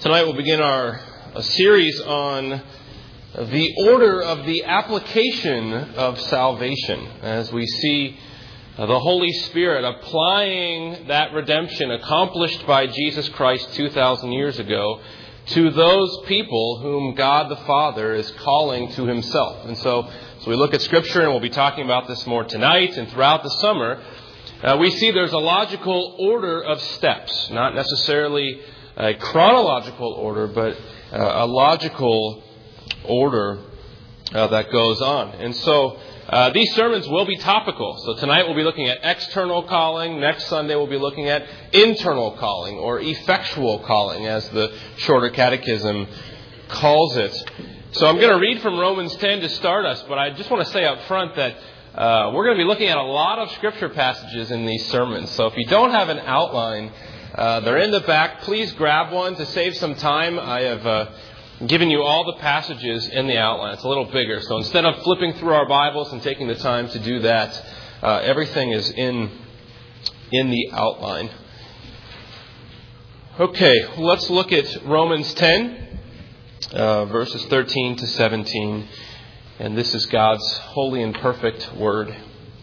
Tonight we'll begin a series on the order of the application of salvation, as we see the Holy Spirit applying that redemption accomplished by Jesus Christ 2,000 years ago to those people whom God the Father is calling to Himself. And so we look at Scripture, and we'll be talking about this more tonight and throughout the summer. We see there's a logical order of steps, not necessarily a chronological order, but a logical order that goes on. And so these sermons will be topical. So tonight we'll be looking at external calling. Next Sunday we'll be looking at internal calling, or effectual calling, as the Shorter Catechism calls it. So I'm going to read from Romans 10 to start us, but I just want to say up front that we're going to be looking at a lot of Scripture passages in these sermons. So if you don't have an outline, they're in the back. Please grab one to save some time. I have given you all the passages in the outline. It's a little bigger. So instead of flipping through our Bibles and taking the time to do that, everything is in the outline. Okay, let's look at Romans 10, verses 13 to 17. And this is God's holy and perfect word.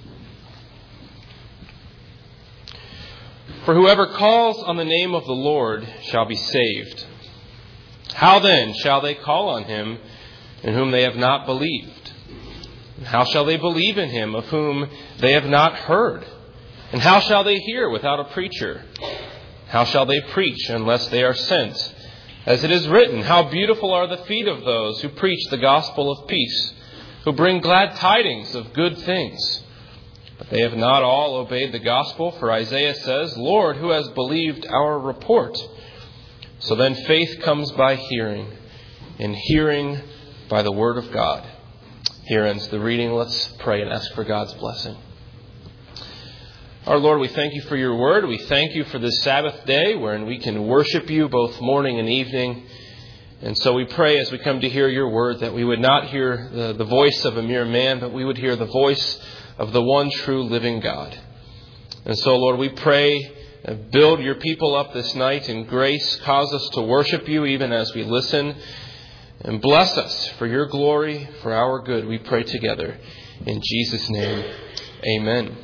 For whoever calls on the name of the Lord shall be saved. How then shall they call on Him in whom they have not believed? And how shall they believe in Him of whom they have not heard? And how shall they hear without a preacher? How shall they preach unless they are sent? As it is written, how beautiful are the feet of those who preach the gospel of peace, who bring glad tidings of good things. But they have not all obeyed the gospel, for Isaiah says, Lord, who has believed our report? So then faith comes by hearing, and hearing by the word of God. Here ends the reading. Let's pray and ask for God's blessing. Our Lord, we thank You for Your word. We thank You for this Sabbath day wherein we can worship You both morning and evening. And so we pray as we come to hear Your word that we would not hear the voice of a mere man, but we would hear the voice of the one true living God. And so, Lord, we pray, build Your people up this night in grace. Cause us to worship You even as we listen. And bless us for Your glory, for our good, we pray together. In Jesus' name, amen.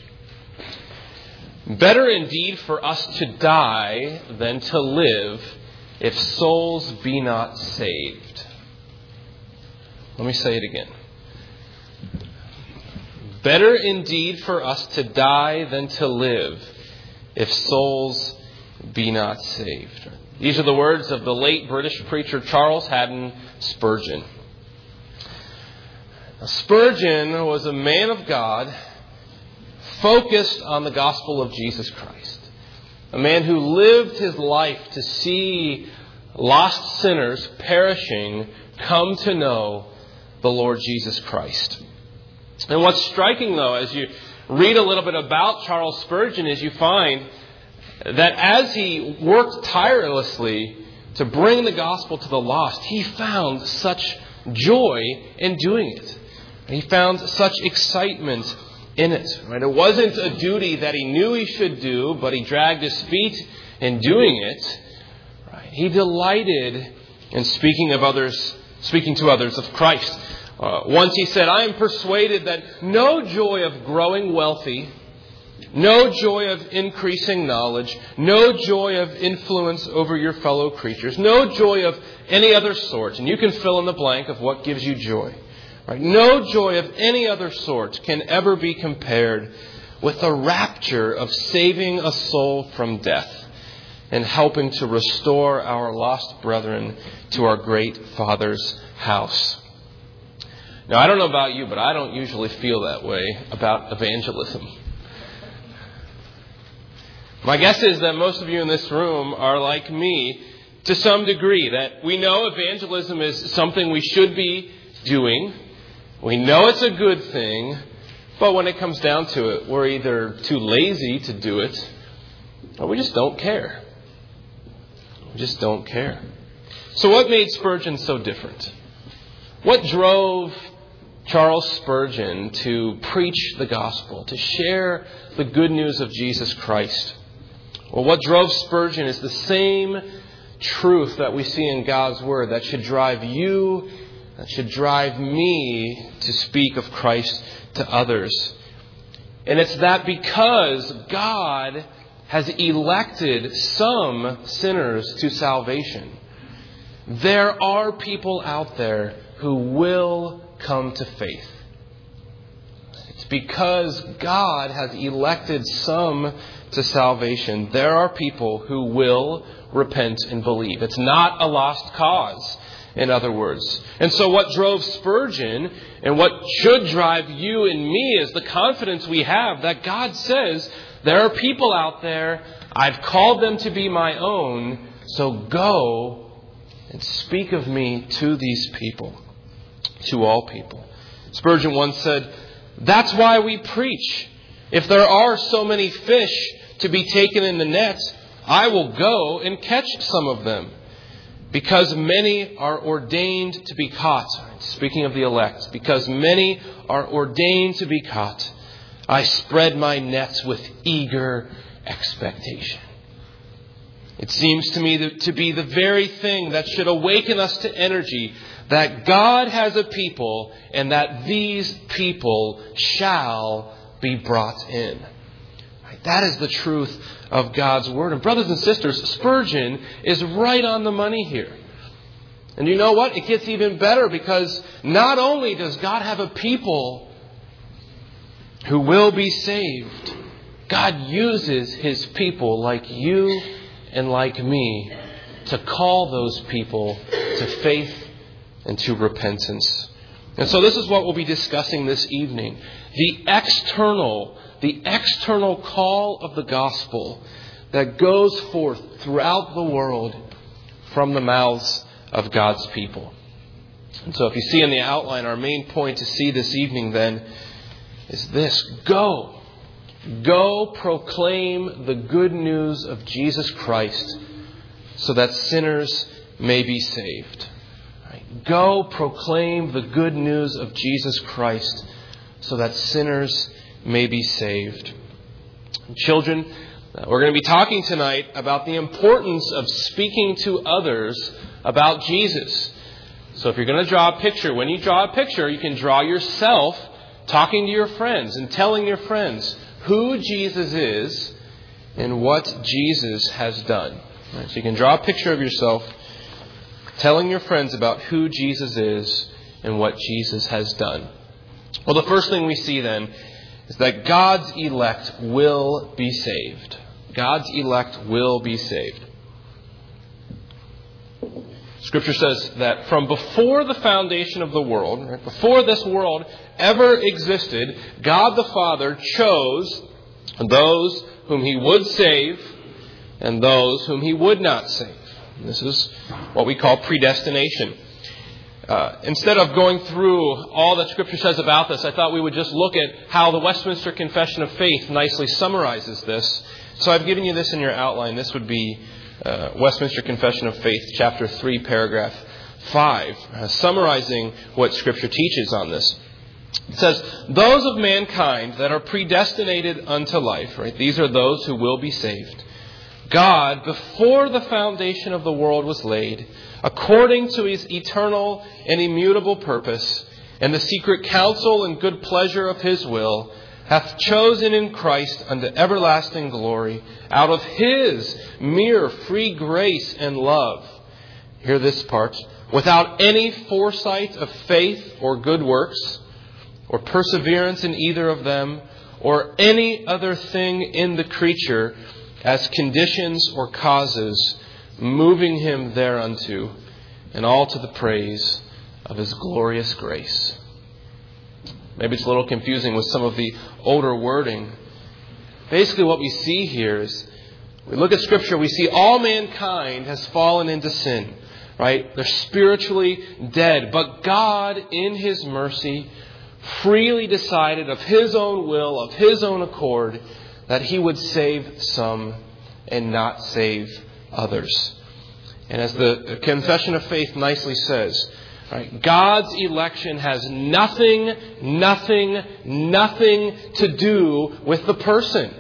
Better indeed for us to die than to live if souls be not saved. Let me say it again. Better indeed for us to die than to live if souls be not saved. These are the words of the late British preacher Charles Haddon Spurgeon. Now, Spurgeon was a man of God focused on the gospel of Jesus Christ. A man who lived his life to see lost sinners perishing come to know the Lord Jesus Christ. And what's striking, though, as you read a little bit about Charles Spurgeon, is you find that as he worked tirelessly to bring the gospel to the lost, he found such joy in doing it. He found such excitement in it. Right? It wasn't a duty that he knew he should do, but he dragged his feet in doing it. Right? He delighted in speaking to others of Christ. Once he said, I am persuaded that no joy of growing wealthy, no joy of increasing knowledge, no joy of influence over your fellow creatures, no joy of any other sort, and you can fill in the blank of what gives you joy. Right? No joy of any other sort can ever be compared with the rapture of saving a soul from death and helping to restore our lost brethren to our great Father's house. Now, I don't know about you, but I don't usually feel that way about evangelism. My guess is that most of you in this room are like me to some degree, that we know evangelism is something we should be doing. We know it's a good thing, but when it comes down to it, we're either too lazy to do it, or we just don't care. We just don't care. So what made Spurgeon so different? What drove Charles Spurgeon to preach the gospel, to share the good news of Jesus Christ? Well, what drove Spurgeon is the same truth that we see in God's Word that should drive you, that should drive me to speak of Christ to others. And it's that because God has elected some sinners to salvation, there are people out there who will come to faith. It's because God has elected some to salvation. There are people who will repent and believe. It's not a lost cause, in other words. And so what drove Spurgeon and what should drive you and me is the confidence we have that God says, there are people out there, I've called them to be my own, so go and speak of me to these people, to all people. Spurgeon once said, that's why we preach. If there are so many fish to be taken in the net, I will go and catch some of them. Because many are ordained to be caught. Speaking of the elect, because many are ordained to be caught, I spread my nets with eager expectation. It seems to me to be the very thing that should awaken us to energy, that God has a people and that these people shall be brought in. That is the truth of God's Word. And brothers and sisters, Spurgeon is right on the money here. And you know what? It gets even better because not only does God have a people who will be saved, God uses His people like you and like me to call those people to faith and to repentance. And so this is what we'll be discussing this evening. The external call of the gospel that goes forth throughout the world from the mouths of God's people. And so if you see in the outline, our main point to see this evening then is this. Go proclaim the good news of Jesus Christ so that sinners may be saved. Go proclaim the good news of Jesus Christ so that sinners may be saved. Children, we're going to be talking tonight about the importance of speaking to others about Jesus. So if you're going to draw a picture, when you draw a picture, you can draw yourself talking to your friends and telling your friends who Jesus is and what Jesus has done. Right, so you can draw a picture of yourself telling your friends about who Jesus is and what Jesus has done. Well, the first thing we see then is that God's elect will be saved. God's elect will be saved. Scripture says that from before the foundation of the world, right, before this world ever existed, God the Father chose those whom He would save and those whom He would not save. This is what we call predestination. Instead of going through all that Scripture says about this, I thought we would just look at how the Westminster Confession of Faith nicely summarizes this. So I've given you this in your outline. This would be Westminster Confession of Faith, chapter 3, paragraph 5, summarizing what Scripture teaches on this. It says, those of mankind that are predestinated unto life, right? These are those who will be saved. God, before the foundation of the world was laid, according to His eternal and immutable purpose, and the secret counsel and good pleasure of His will, hath chosen in Christ unto everlasting glory, out of His mere free grace and love. Hear this part. Without any foresight of faith or good works, or perseverance in either of them, or any other thing in the creature, as conditions or causes, moving Him thereunto, and all to the praise of His glorious grace. Maybe it's a little confusing with some of the older wording. Basically what we see here is, we look at Scripture, we see all mankind has fallen into sin. Right? They're spiritually dead. But God, in His mercy, freely decided of His own will, of His own accord, that He would save some and not save others. And as the Confession of Faith nicely says, right, God's election has nothing to do with the person.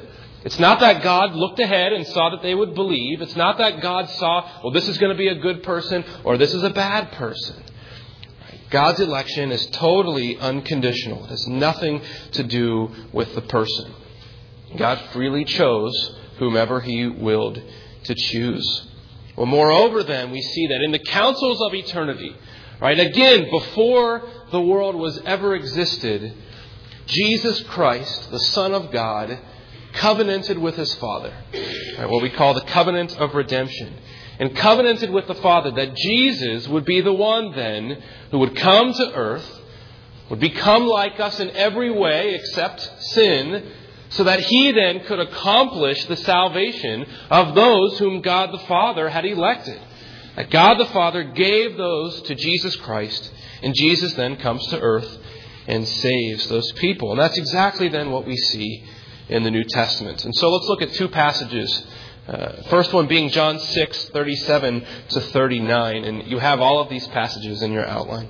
It's not that God looked ahead and saw that they would believe. It's not that God saw, well, this is going to be a good person or this is a bad person. God's election is totally unconditional. It has nothing to do with the person. God freely chose whomever He willed to choose. Well, moreover, then, we see that in the councils of eternity, right, again, before the world was ever existed, Jesus Christ, the Son of God, covenanted with His Father, right, what we call the covenant of redemption, and covenanted with the Father that Jesus would be the one then who would come to earth, would become like us in every way except sin, so that He then could accomplish the salvation of those whom God the Father had elected. That God the Father gave those to Jesus Christ, and Jesus then comes to earth and saves those people. And that's exactly then what we see in the New Testament. And so let's look at two passages. First one being John 6:37 to 39. And you have all of these passages in your outline.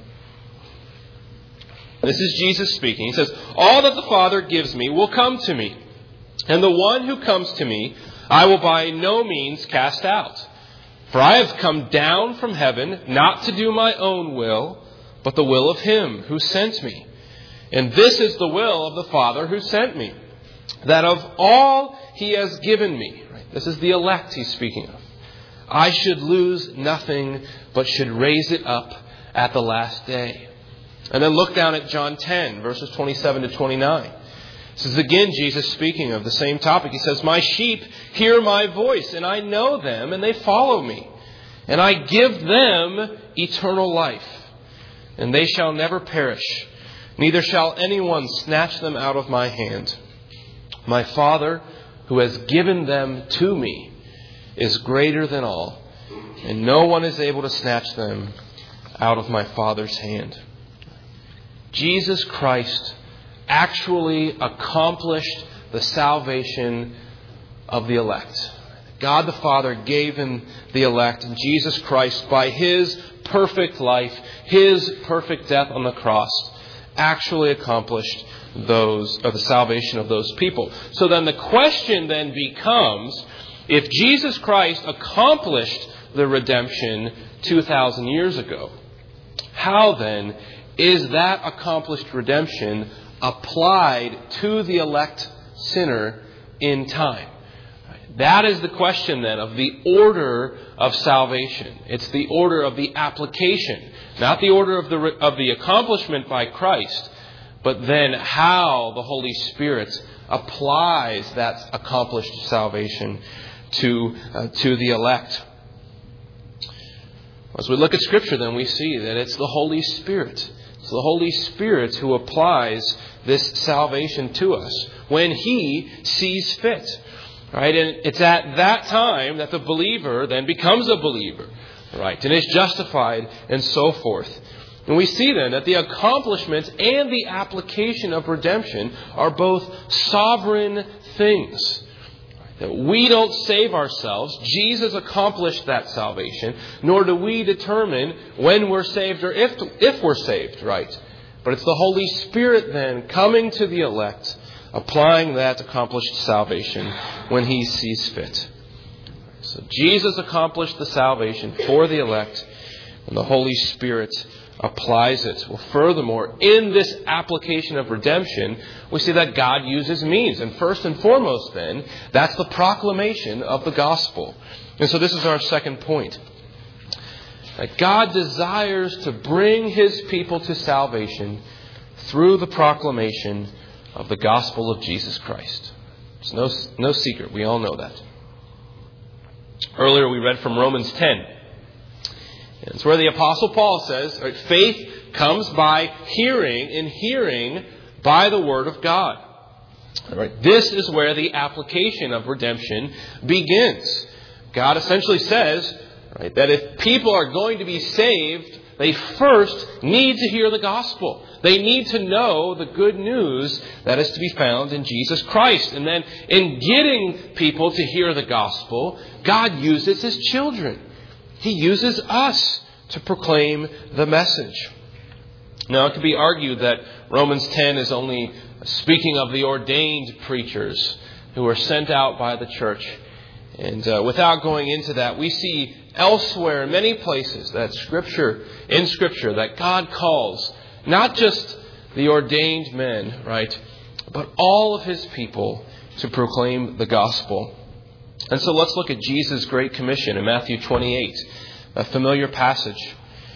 This is Jesus speaking. He says, "All that the Father gives me will come to me. And the one who comes to me, I will by no means cast out. For I have come down from heaven not to do my own will, but the will of Him who sent me. And this is the will of the Father who sent me, that of all He has given me," right? This is the elect He's speaking of, "I should lose nothing, but should raise it up at the last day." And then look down at John 10, verses 27 to 29. This is again Jesus speaking of the same topic. He says, "My sheep hear my voice, and I know them, and they follow me. And I give them eternal life, and they shall never perish, neither shall anyone snatch them out of my hand. My Father, who has given them to me, is greater than all, and no one is able to snatch them out of my Father's hand." Jesus Christ actually accomplished the salvation of the elect. God the Father gave Him the elect, and Jesus Christ, by His perfect life, His perfect death on the cross, actually accomplished the salvation of those people. So then the question then becomes, if Jesus Christ accomplished the redemption 2,000 years ago, how then is that accomplished redemption applied to the elect sinner in time? That is the question then of the order of salvation. It's the order of the application, not the order of the accomplishment by Christ, but then how the Holy Spirit applies that accomplished salvation to the elect. As we look at Scripture, then we see that it's the Holy Spirit. It's the Holy Spirit who applies this salvation to us when He sees fit. Right? And it's at that time that the believer then becomes a believer. Right? And is justified and so forth. And we see then that the accomplishment and the application of redemption are both sovereign things. That we don't save ourselves. Jesus accomplished that salvation. Nor do we determine when we're saved or if we're saved, right? But it's the Holy Spirit then coming to the elect, applying that accomplished salvation when He sees fit. So Jesus accomplished the salvation for the elect, and the Holy Spirit applies it. Well, furthermore, in this application of redemption, we see that God uses means. And first and foremost, then, that's the proclamation of the gospel. And so this is our second point. That God desires to bring His people to salvation through the proclamation of the gospel of Jesus Christ. It's no secret. We all know that. Earlier we read from Romans 10. It's where the Apostle Paul says, faith comes by hearing, and hearing by the Word of God. Right? This is where the application of redemption begins. God essentially says, right, that if people are going to be saved, they first need to hear the gospel. They need to know the good news that is to be found in Jesus Christ. And then in getting people to hear the gospel, God uses His children. He uses us to proclaim the message. Now, it could be argued that Romans 10 is only speaking of the ordained preachers who were sent out by the church. And without going into that, we see elsewhere in many places that in Scripture, that God calls not just the ordained men, right, but all of His people to proclaim the gospel. And so let's look at Jesus' Great Commission in Matthew 28, a familiar passage.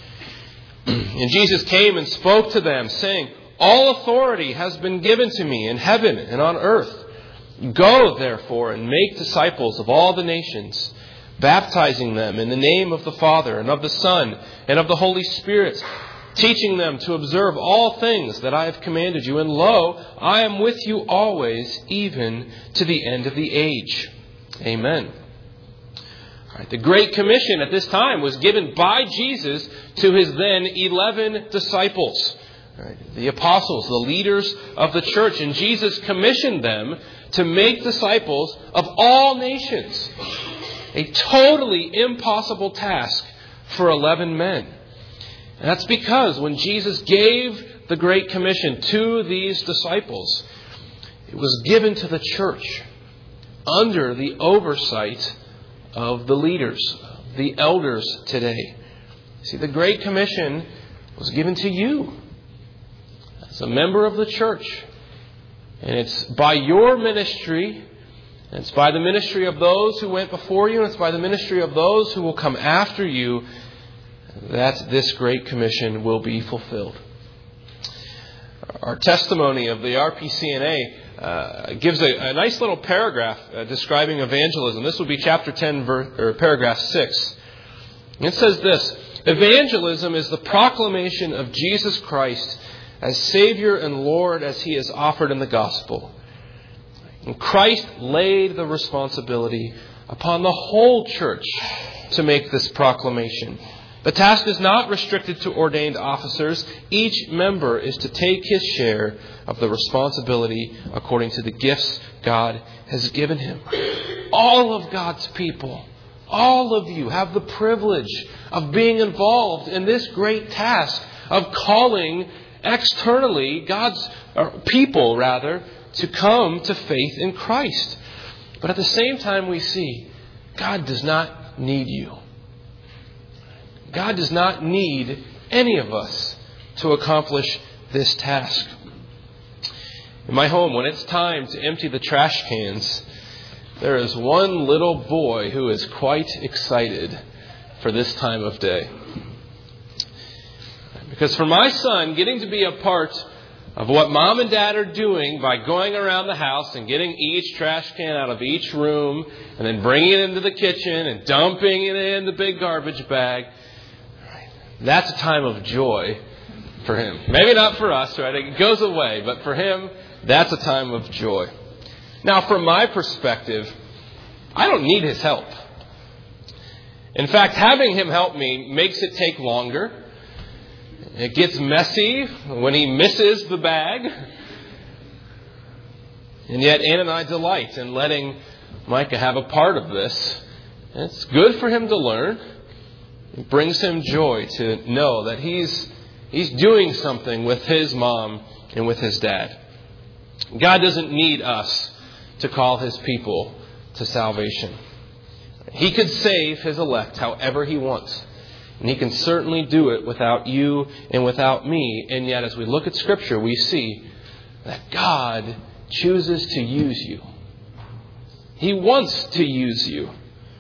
And Jesus came and spoke to them, saying, "All authority has been given to me in heaven and on earth. Go, therefore, and make disciples of all the nations, baptizing them in the name of the Father and of the Son and of the Holy Spirit, teaching them to observe all things that I have commanded you. And lo, I am with you always, even to the end of the age." Amen. All right, the Great Commission at this time was given by Jesus to His then 11 disciples, right, the apostles, the leaders of the church. And Jesus commissioned them to make disciples of all nations. A totally impossible task for 11 men. And that's because when Jesus gave the Great Commission to these disciples, it was given to the church under the oversight of the leaders, the elders today. See, the Great Commission was given to you as a member of the church. And it's by your ministry, and it's by the ministry of those who went before you, and it's by the ministry of those who will come after you, that this Great Commission will be fulfilled. Our testimony of the RPCNA gives a nice little paragraph describing evangelism. This will be chapter 10, paragraph 6. It says this: "Evangelism is the proclamation of Jesus Christ as Savior and Lord as He is offered in the gospel. And Christ laid the responsibility upon the whole church to make this proclamation. The task is not restricted to ordained officers. Each member is to take his share of the responsibility according to the gifts God has given him." All of God's people, all of you, have the privilege of being involved in this great task of calling externally God's people, to come to faith in Christ. But at the same time, we see God does not need you. God does not need any of us to accomplish this task. In my home, when it's time to empty the trash cans, there is one little boy who is quite excited for this time of day. Because for my son, getting to be a part of what Mom and Dad are doing by going around the house and getting each trash can out of each room and then bringing it into the kitchen and dumping it in the big garbage bag, that's a time of joy for him. Maybe not for us, right? It goes away, but for him, that's a time of joy. Now, from my perspective, I don't need his help. In fact, having him help me makes it take longer. It gets messy when he misses the bag. And yet Ann and I delight in letting Micah have a part of this. And it's good for him to learn. It brings him joy to know that he's doing something with his mom and with his dad. God doesn't need us to call His people to salvation. He could save His elect however He wants. And He can certainly do it without you and without me. And yet, as we look at Scripture, we see that God chooses to use you. He wants to use you.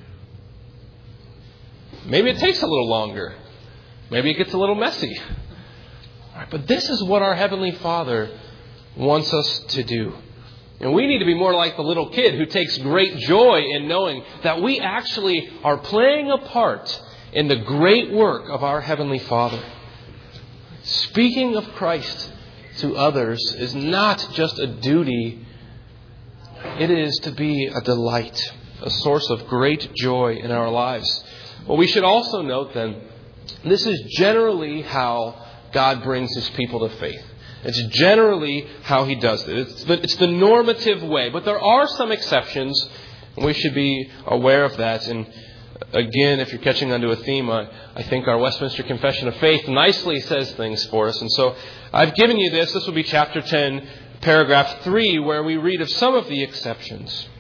Maybe it takes a little longer. Maybe it gets a little messy. But this is what our Heavenly Father wants us to do. And we need to be more like the little kid who takes great joy in knowing that we actually are playing a part in the great work of our Heavenly Father. Speaking of Christ to others is not just a duty. It is to be a delight, a source of great joy in our lives. But we should also note then, this is generally how God brings His people to faith. It's generally how He does it. It's the normative way. But there are some exceptions, and we should be aware of that. And again, if you're catching onto a theme, I think our Westminster Confession of Faith nicely says things for us. And so I've given you this. This will be chapter 10, paragraph 3, where we read of some of the exceptions.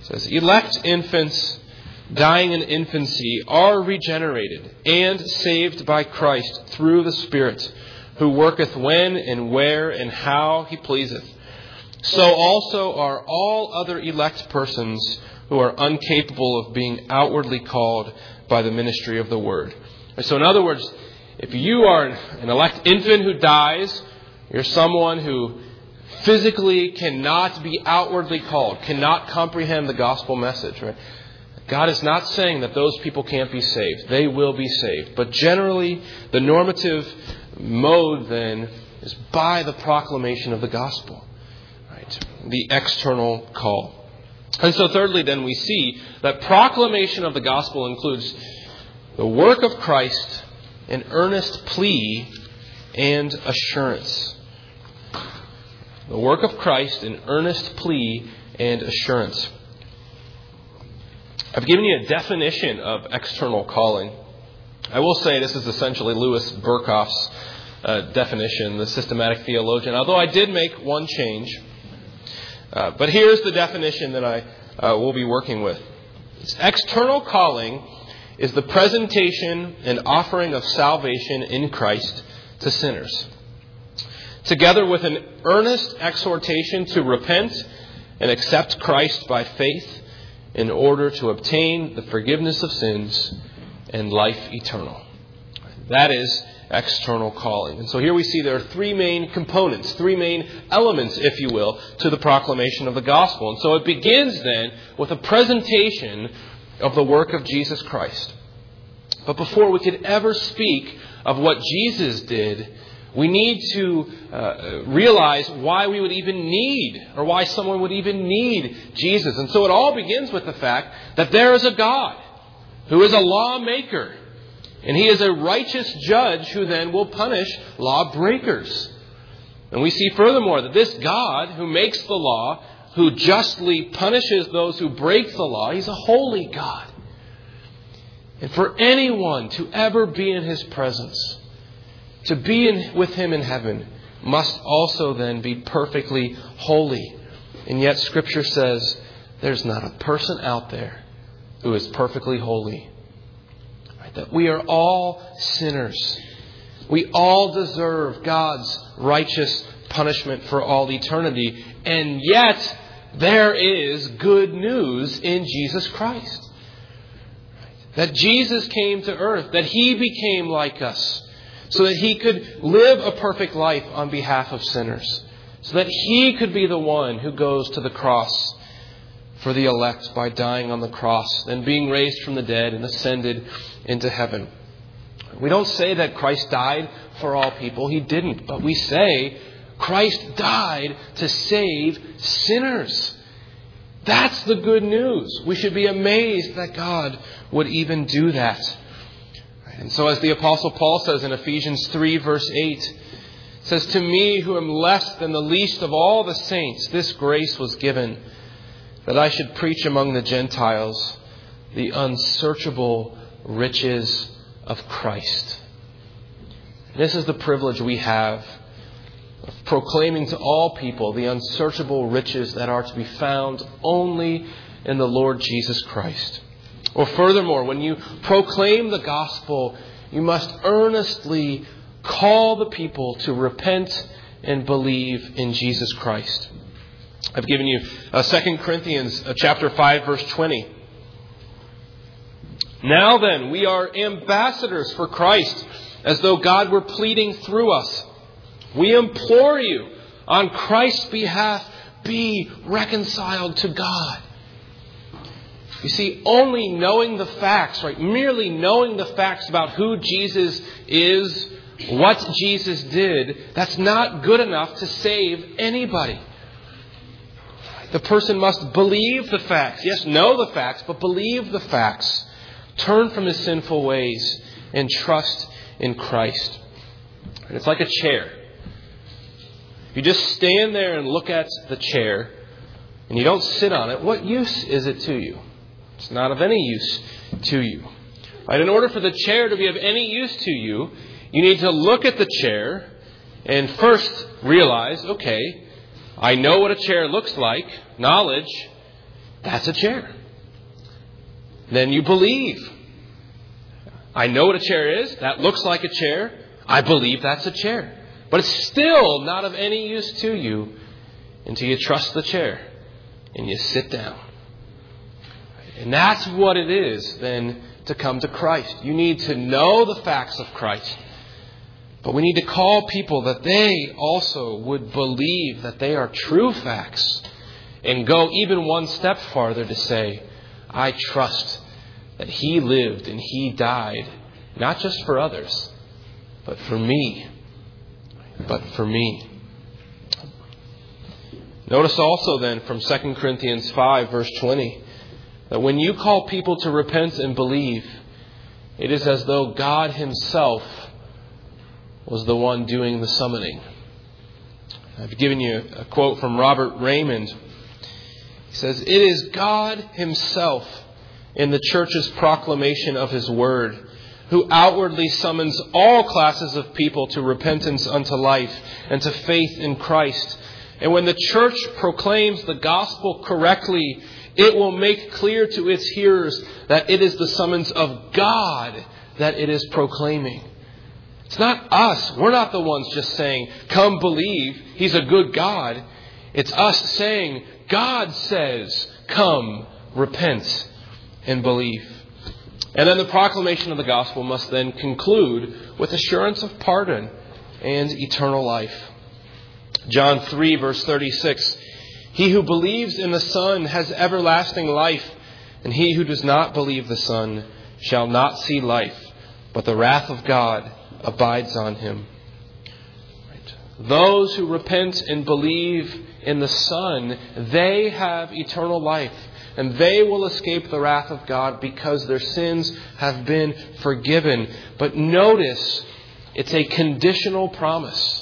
says, elect infants dying in infancy are regenerated and saved by Christ through the Spirit, who worketh when and where and how he pleaseth. So also are all other elect persons who are incapable of being outwardly called by the ministry of the word. So in other words, if you are an elect infant who dies, you're someone who physically cannot be outwardly called, cannot comprehend the gospel message, right? God is not saying that those people can't be saved. They will be saved. But generally, the normative mode then is by the proclamation of the gospel, right? The external call. And so thirdly, then, we see that proclamation of the gospel includes the work of Christ, an earnest plea, and assurance. The work of Christ, an earnest plea, and assurance. I've given you a definition of external calling. I will say this is essentially Louis Berkhof's definition, the systematic theologian, although I did make one change. But here's the definition that I will be working with. External calling is the presentation and offering of salvation in Christ to sinners, together with an earnest exhortation to repent and accept Christ by faith in order to obtain the forgiveness of sins and life eternal. That is external calling. And so here we see there are three main components, three main elements, if you will, to the proclamation of the gospel. And so it begins then with a presentation of the work of Jesus Christ. But before we could ever speak of what Jesus did, we need to realize why we would even need, or why someone would even need Jesus. And so it all begins with the fact that there is a God who is a lawmaker. And he is a righteous judge who then will punish lawbreakers. And we see furthermore that this God who makes the law, who justly punishes those who break the law, he's a holy God. And for anyone to ever be in his presence, to be with him in heaven, must also then be perfectly holy. And yet Scripture says there's not a person out there who is perfectly holy. Right? That we are all sinners. We all deserve God's righteous punishment for all eternity. And yet there is good news in Jesus Christ. That Jesus came to earth, that he became like us, so that he could live a perfect life on behalf of sinners, so that he could be the one who goes to the cross for the elect by dying on the cross and being raised from the dead and ascended into heaven. We don't say that Christ died for all people. He didn't. But we say Christ died to save sinners. That's the good news. We should be amazed that God would even do that. And so as the Apostle Paul says in Ephesians 3 verse 8, it says, "To me who am less than the least of all the saints, this grace was given, that I should preach among the Gentiles the unsearchable riches of Christ." This is the privilege we have of proclaiming to all people the unsearchable riches that are to be found only in the Lord Jesus Christ. Or furthermore, when you proclaim the gospel, you must earnestly call the people to repent and believe in Jesus Christ. I've given you 2 Corinthians chapter 5, verse 20. "Now then, we are ambassadors for Christ, as though God were pleading through us. We implore you, on Christ's behalf, be reconciled to God." You see, only knowing the facts, right? Merely knowing the facts about who Jesus is, what Jesus did, that's not good enough to save anybody. The person must believe the facts. Yes, know the facts, but believe the facts. Turn from his sinful ways and trust in Christ. And it's like a chair. If you just stand there and look at the chair and you don't sit on it, what use is it to you? It's not of any use to you. Right? In order for the chair to be of any use to you, you need to look at the chair and first realize, okay, I know what a chair looks like, knowledge, That's a chair. Then you believe. I know what a chair is. That looks like a chair. I believe that's a chair. But it's still not of any use to you until you trust the chair and you sit down. And that's what it is then to come to Christ. You need to know the facts of Christ. But we need to call people that they also would believe that they are true facts and go even one step farther to say, I trust that He lived and He died, not just for others, but for me. But for me. Notice also then from 2 Corinthians 5 verse 20 that when you call people to repent and believe, it is as though God Himself was the one doing the summoning. I've given you a quote from Robert Raymond. He says, "It is God Himself in the church's proclamation of His word, who outwardly summons all classes of people to repentance unto life and to faith in Christ. And when the church proclaims the gospel correctly, it will make clear to its hearers that it is the summons of God that it is proclaiming." It's not us. We're not the ones just saying, come believe, He's a good God. It's us saying, God says, come, repent, and believe. And then the proclamation of the gospel must then conclude with assurance of pardon and eternal life. John 3 verse 36, "He who believes in the Son has everlasting life, and he who does not believe the Son shall not see life, but the wrath of God abides on him." Right. Those who repent and believe in the Son, they have eternal life. And they will escape the wrath of God because their sins have been forgiven. But notice, it's a conditional promise.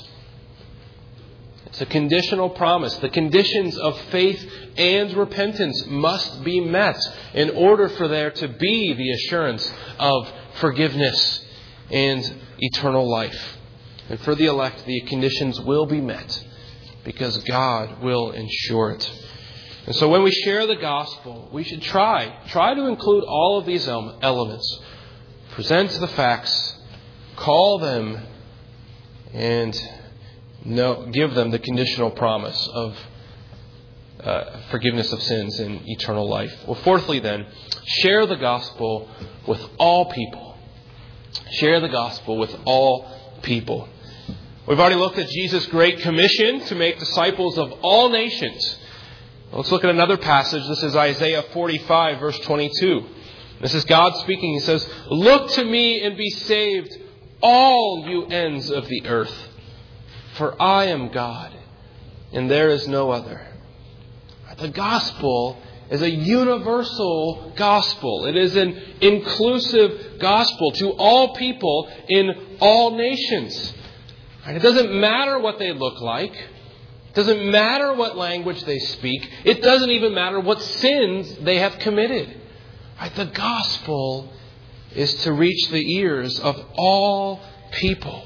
It's a conditional promise. The conditions of faith and repentance must be met in order for there to be the assurance of forgiveness and eternal life. And for the elect, the conditions will be met because God will ensure it. And so when we share the gospel, we should try to include all of these elements. Present the facts, call them, and give them the conditional promise of forgiveness of sins and eternal life. Well, fourthly then, share the gospel with all people. Share the gospel with all people. We've already looked at Jesus' great commission to make disciples of all nations. Let's look at another passage. This is Isaiah 45, verse 22. This is God speaking. He says, "Look to me and be saved, all you ends of the earth. For I am God, and there is no other." The gospel is a universal gospel. It is an inclusive gospel to all people in all nations. It doesn't matter what they look like. It doesn't matter what language they speak. It doesn't even matter what sins they have committed. The gospel is to reach the ears of all people.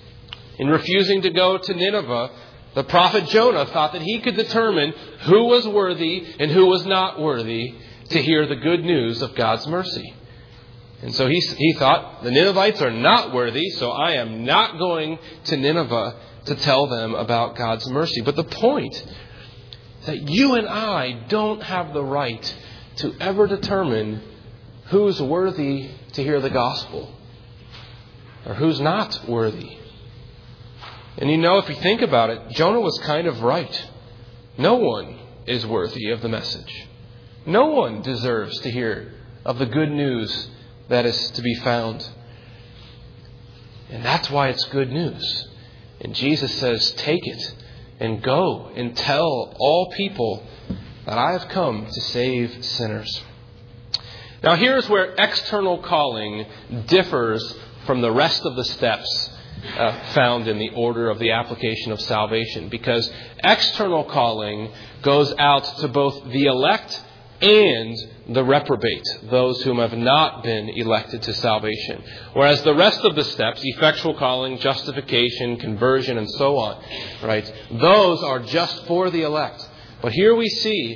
In refusing to go to Nineveh, the prophet Jonah thought that he could determine who was worthy and who was not worthy to hear the good news of God's mercy. And so he thought, the Ninevites are not worthy, so I am not going to Nineveh to tell them about God's mercy. But the point is that you and I don't have the right to ever determine who's worthy to hear the gospel or who's not worthy. And if you think about it, Jonah was kind of right. No one is worthy of the message. No one deserves to hear of the good news that is to be found. And that's why it's good news. And Jesus says, take it and go and tell all people that I have come to save sinners. Now here's where external calling differs from the rest of the steps found in the order of the application of salvation. Because external calling goes out to both the elect and the reprobate, those whom have not been elected to salvation. Whereas the rest of the steps, effectual calling, justification, conversion, and so on, right? Those are just for the elect. But here we see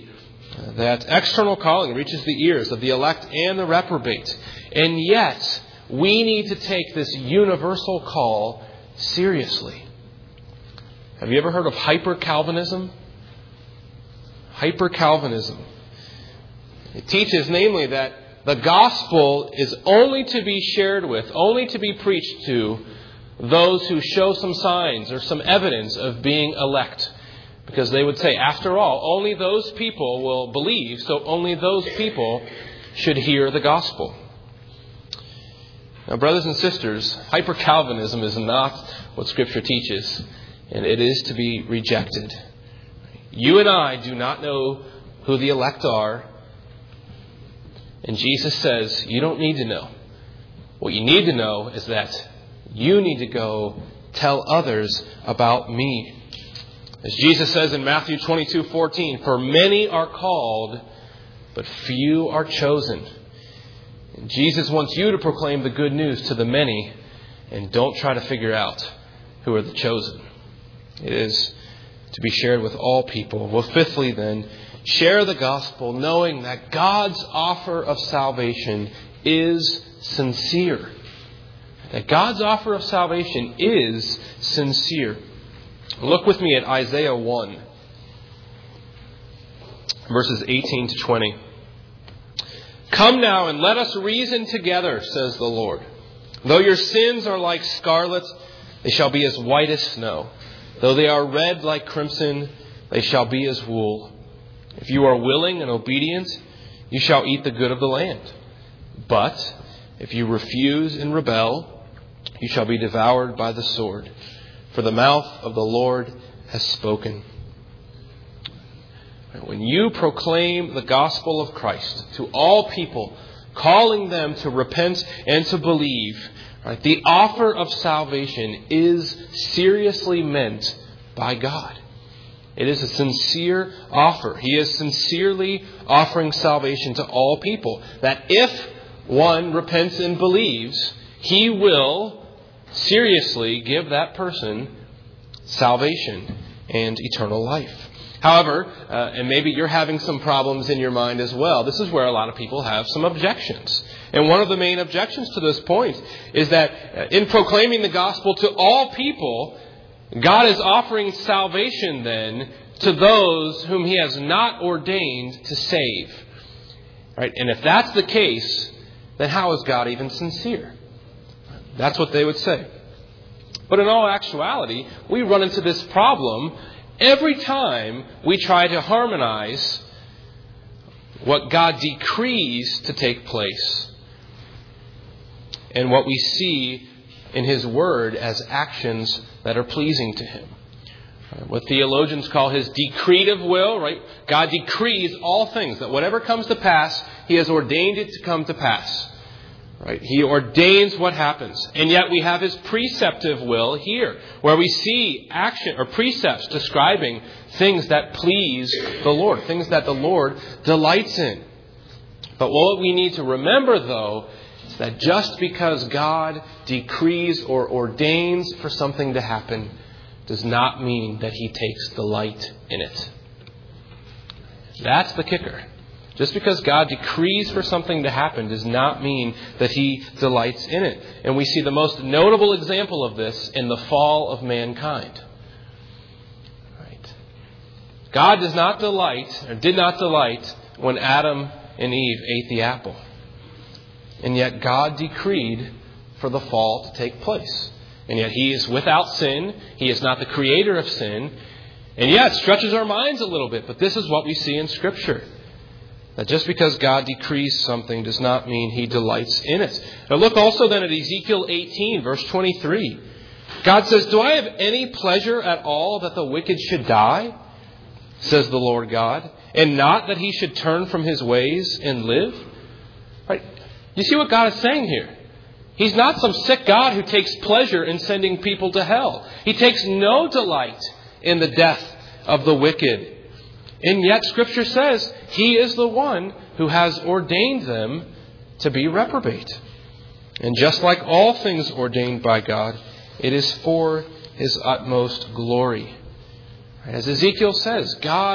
That external calling reaches the ears of the elect and the reprobate. And yet, we need to take this universal call seriously. Have you ever heard of hyper-Calvinism? Hyper-Calvinism. It teaches, namely, that the gospel is only to be shared with, only to be preached to those who show some signs or some evidence of being elect. Because they would say, after all, only those people will believe, so only those people should hear the gospel. Now, brothers and sisters, hyper-Calvinism is not what Scripture teaches, and it is to be rejected. You and I do not know who the elect are, and Jesus says, you don't need to know. What you need to know is that you need to go tell others about me. As Jesus says in Matthew 22:14, for many are called, but few are chosen. And Jesus wants you to proclaim the good news to the many, and don't try to figure out who are the chosen. It is to be shared with all people. Well, fifthly then, share the gospel knowing that God's offer of salvation is sincere. That God's offer of salvation is sincere. Look with me at Isaiah 1, verses 18 to 20. Come now and let us reason together, says the Lord. Though your sins are like scarlet, they shall be as white as snow. Though they are red like crimson, they shall be as wool. If you are willing and obedient, you shall eat the good of the land. But if you refuse and rebel, you shall be devoured by the sword. For the mouth of the Lord has spoken. When you proclaim the gospel of Christ to all people, calling them to repent and to believe, right, the offer of salvation is seriously meant by God. It is a sincere offer. He is sincerely offering salvation to all people. That if one repents and believes, He will seriously give that person salvation and eternal life. However, and maybe you're having some problems in your mind as well, this is where a lot of people have some objections. And one of the main objections to this point is that in proclaiming the gospel to all people, God is offering salvation then to those whom He has not ordained to save. Right? And if that's the case, then how is God even sincere? That's what they would say. But in all actuality, we run into this problem every time we try to harmonize what God decrees to take place and what we see in His Word as actions that are pleasing to Him. What theologians call His decretive will, right? God decrees all things, that whatever comes to pass, He has ordained it to come to pass. Right? He ordains what happens. And yet we have His preceptive will here, where we see action or precepts describing things that please the Lord, things that the Lord delights in. But what we need to remember, though, is that just because God decrees or ordains for something to happen does not mean that He takes delight in it. That's the kicker. Just because God decrees for something to happen does not mean that He delights in it. And we see the most notable example of this in the fall of mankind. Right. God does not delight, or did not delight, when Adam and Eve ate the apple. And yet God decreed for the fall to take place. And yet He is without sin. He is not the creator of sin. And yet it stretches our minds a little bit. But this is what we see in Scripture. That just because God decrees something does not mean He delights in it. Now look also then at Ezekiel 18, verse 23. God says, do I have any pleasure at all that the wicked should die? Says the Lord God. And not that he should turn from his ways and live? Right? You see what God is saying here? He's not some sick God who takes pleasure in sending people to hell. He takes no delight in the death of the wicked. And yet Scripture says He is the one who has ordained them to be reprobate. And just like all things ordained by God, it is for His utmost glory. As Ezekiel says, God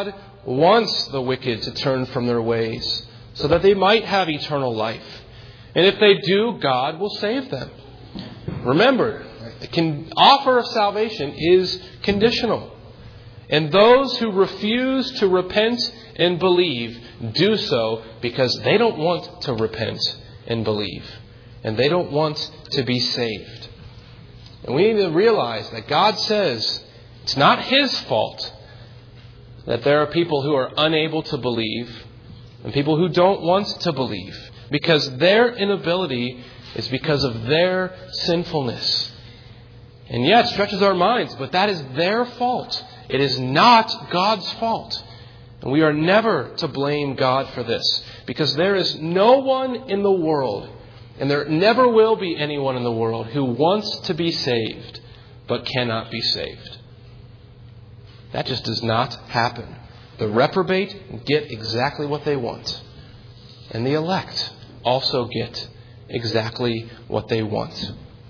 wants the wicked to turn from their ways so that they might have eternal life. And if they do, God will save them. Remember, the offer of salvation is conditional. And those who refuse to repent and believe do so because they don't want to repent and believe. And they don't want to be saved. And we need to realize that God says it's not His fault that there are people who are unable to believe and people who don't want to believe, because their inability is because of their sinfulness. And yeah, it stretches our minds, but that is their fault. It is not God's fault. And we are never to blame God for this, because there is no one in the world, and there never will be anyone in the world, who wants to be saved but cannot be saved. That just does not happen. The reprobate get exactly what they want. And the elect also get exactly what they want.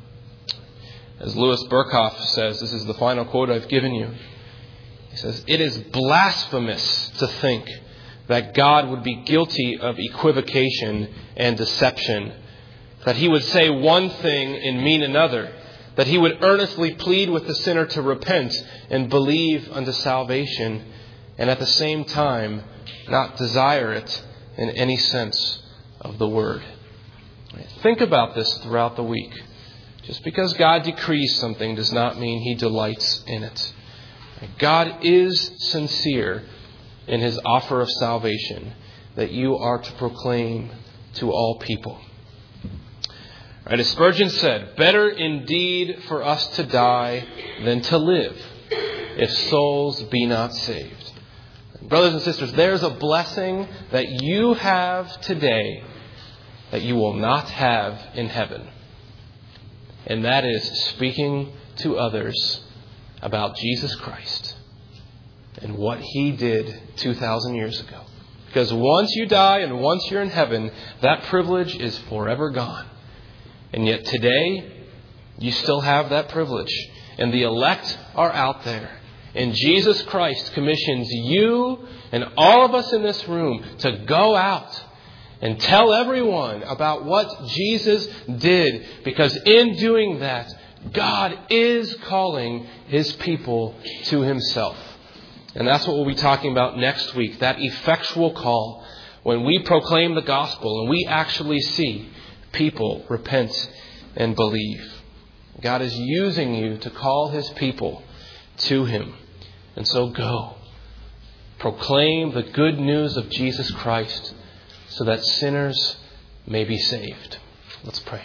As Louis Berkhoff says, this is the final quote I've given you. He says, "It is blasphemous to think that God would be guilty of equivocation and deception, that He would say one thing and mean another, that He would earnestly plead with the sinner to repent and believe unto salvation, and at the same time not desire it in any sense of the word." Think about this throughout the week. Just because God decrees something does not mean He delights in it. God is sincere in His offer of salvation that you are to proclaim to all people. Right, as Spurgeon said, "Better indeed for us to die than to live, if souls be not saved." Brothers and sisters, there's a blessing that you have today that you will not have in heaven. And that is speaking to others about Jesus Christ and what He did 2,000 years ago. Because once you die and once you're in heaven, that privilege is forever gone. And yet today, you still have that privilege. And the elect are out there. And Jesus Christ commissions you and all of us in this room to go out and tell everyone about what Jesus did. Because in doing that, God is calling His people to Himself. And that's what we'll be talking about next week. That effectual call when we proclaim the gospel and we actually see people repent and believe. God is using you to call His people to Him. And so go. Proclaim the good news of Jesus Christ so that sinners may be saved. Let's pray.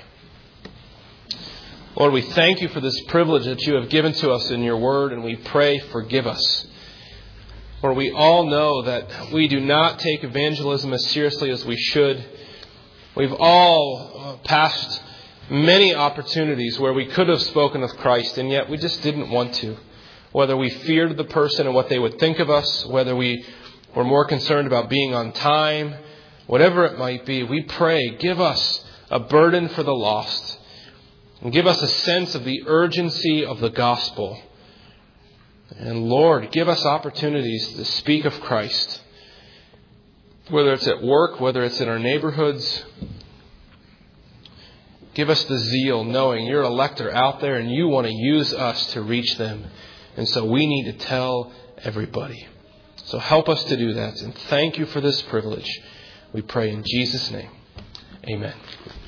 Lord, we thank You for this privilege that You have given to us in Your word, and we pray, forgive us. Lord, we all know that we do not take evangelism as seriously as we should. We've all passed many opportunities where we could have spoken of Christ, and yet we just didn't want to. Whether we feared the person and what they would think of us, whether we were more concerned about being on time, whatever it might be, we pray, give us a burden for the lost. And give us a sense of the urgency of the gospel. And Lord, give us opportunities to speak of Christ. Whether it's at work, whether it's in our neighborhoods. Give us the zeal, knowing Your elect are out there and You want to use us to reach them. And so we need to tell everybody. So help us to do that. And thank You for this privilege. We pray in Jesus' name. Amen.